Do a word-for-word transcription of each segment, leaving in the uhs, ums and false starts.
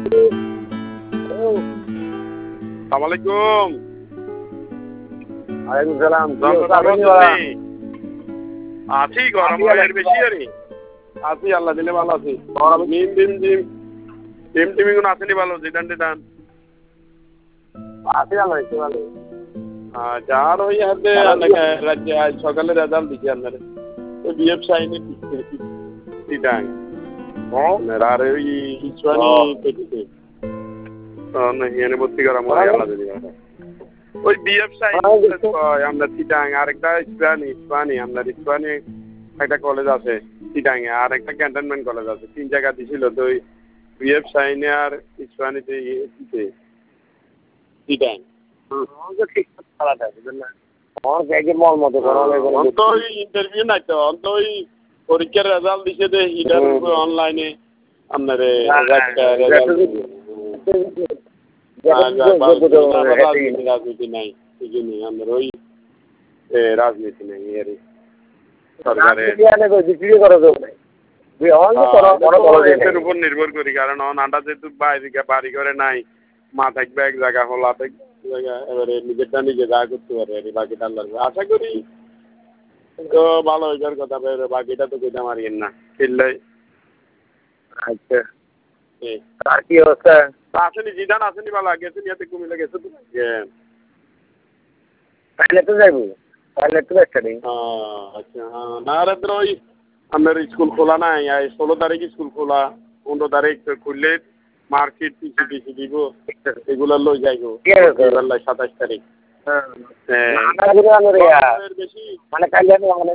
আসসালামাইকুম। ওয়ালাইকুম সালাম। আছি গরম এর বেশি আরে আছি আল্লাহ দিলে ভালো আছি। নিম দিম দিম টিম টিমি কোন আসেনি ভালো জিদান টিদান আছি ভালো আছি ভালো। আচ্ছা আর ওই হাতে রাজ্যে আজ সকালে রেজাল্ট দিছি আপনার ওই বিএফ সাইনে টিটাং আর ওই ইসওয়ানি পেটিতে না হিয়ানে ভর্তি করা মনে আল্লাহ দিলে ওই বিএফ সাইন আমরা চিটাং আরেকটা ইসপানি ইসপানি আমরা ইসপানি একটা কলেজ আছে চিটাং আর একটা ক্যান্টনমেন্ট কলেজ আছে তিন জায়গা দিছিল তো ওই বিএফ সাইনে আর ইসপানিতে চিটাং ঠিক খারাপ আছে না আমার ব্যাগে মল মতো করা লাগে অন্ত ওই ইন্টারভিউ নাই তো অন্ত ওই পরীক্ষার রেজাল্ট দিছে দে হিটার অনলাইনে আপনার রাজনীতি নাই ওই রাজনীতি নাই এর সরকারের উপর নির্ভর করি কারণ আন্ডা যেহেতু বাইরে বাড়ি করে নাই মা থাকবে এক জায়গা হলা থাকবে জায়গা এবারে নিজেরটা নিজে যা করতে পারে আর বাকিটা আল্লাহ আশা করি তো ভালো হইবার কথা বাকিটা তো কইতে মারিয়েন না খেললে আচ্ছা আর কি অবস্থা আসেনি জিদান আসেনি ভালো গেছে নিয়াতে কুমিল্লা গেছে তো তাহলে তো যাইবো তাহলে তো একটা নেই আচ্ছা না রে তো ওই আপনার স্কুল খোলা নাই ষোলো তারিখ স্কুল খোলা পনেরো তারিখ খুললে মার্কেট পিছু পিছু দিব এগুলো লই যাইব সাতাশ তারিখ মানে কাল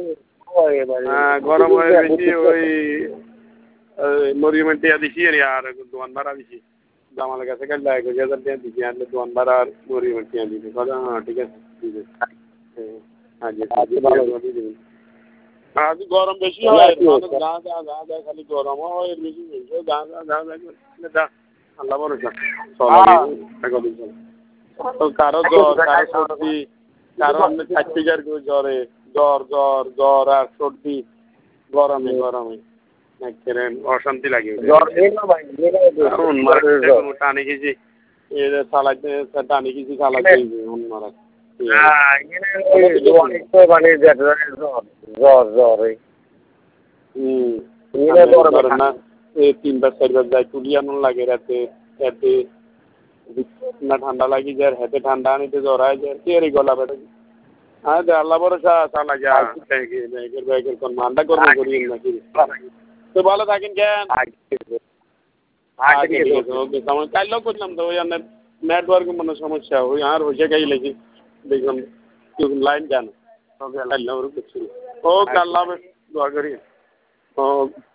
গরম হয়ে বেশি ওই মরিয়মের টিয়া দিছি আর দোয়ান ভাড়া দিছি জামালের কাছে কাল এক হাজার টিয়া দিছি আর দোয়ান ভাড়া আর মরিয়মের টিয়া দিছি হ্যাঁ ঠিক আছে ঠিক আছে আজ গরম বেশি হয় গা গা গা গা খালি গরম হয় এর বেশি গা গা গা গা আল্লাহ ভরসা কারো জ্বর কারো সর্দি কারো আপনার ছাত্রীকার জ্বরে জ্বর জ্বর জ্বর আর সর্দি গরমে গরমে অশান্তি লাগে টানে গেছি চালাইতে টানে গেছি চালাইতে মারা জ্বর জ্বর না তিনবার চারবার যায় তুলিয়ানো লাগে রাতে রাতে না ঠান্ডা লাগি যায় হাতে ঠান্ডা আনিতে জ্বর হয় যায় কে গলা বেড়ে হ্যাঁ আল্লাহ ভরসা চালা যা ব্যাগের ব্যাগের কোন মান্ডা করবো করি নাকি তো ভালো থাকেন কেন ওকে কাইলেও করলাম তো ওই আপনার নেটওয়ার্ক মানে সমস্যা ওই আর হয়েছে গাই লেগে দেখলাম লাইন জানো ওকে আল্লাহ করছিল ওকে আল্লাহ দোয়া করি ও